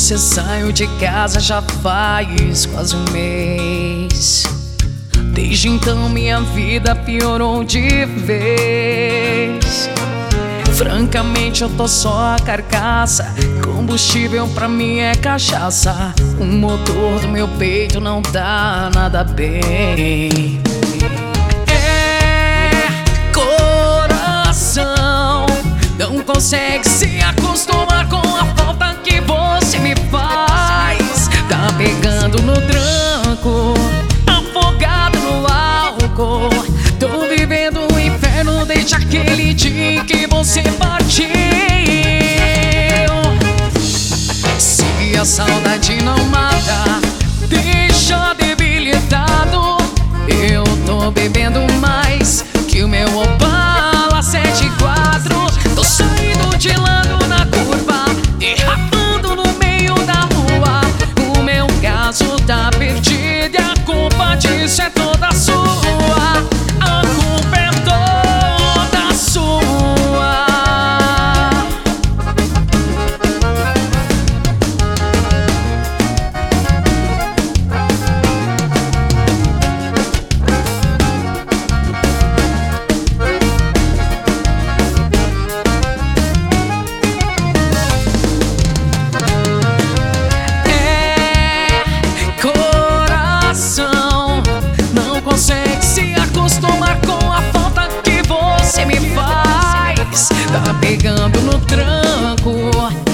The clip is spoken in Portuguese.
você saiu de casa já faz quase um mês. Desde então minha vida piorou de vez. Francamente eu tô só a carcaça, combustível pra mim é cachaça. O motor do meu peito não tá nada bem. Coração não consegue se acostumar com a falta que você me faz. Tá pegando no tranco, afogado no álcool. Tô vivendo um inferno desde aquele dia que você partiu. Se a saudade não mata, deixa debilitado. Eu tô bebendo mais que o meu Opala 74. Tô saindo de lado na curva, derrapando no meio da rua. O meu caso tá perdido e a culpa disso é toda sua. A culpa é toda sua. Coração não consegue se acostumar com a falta que você me faz. Tá pegando no tranco,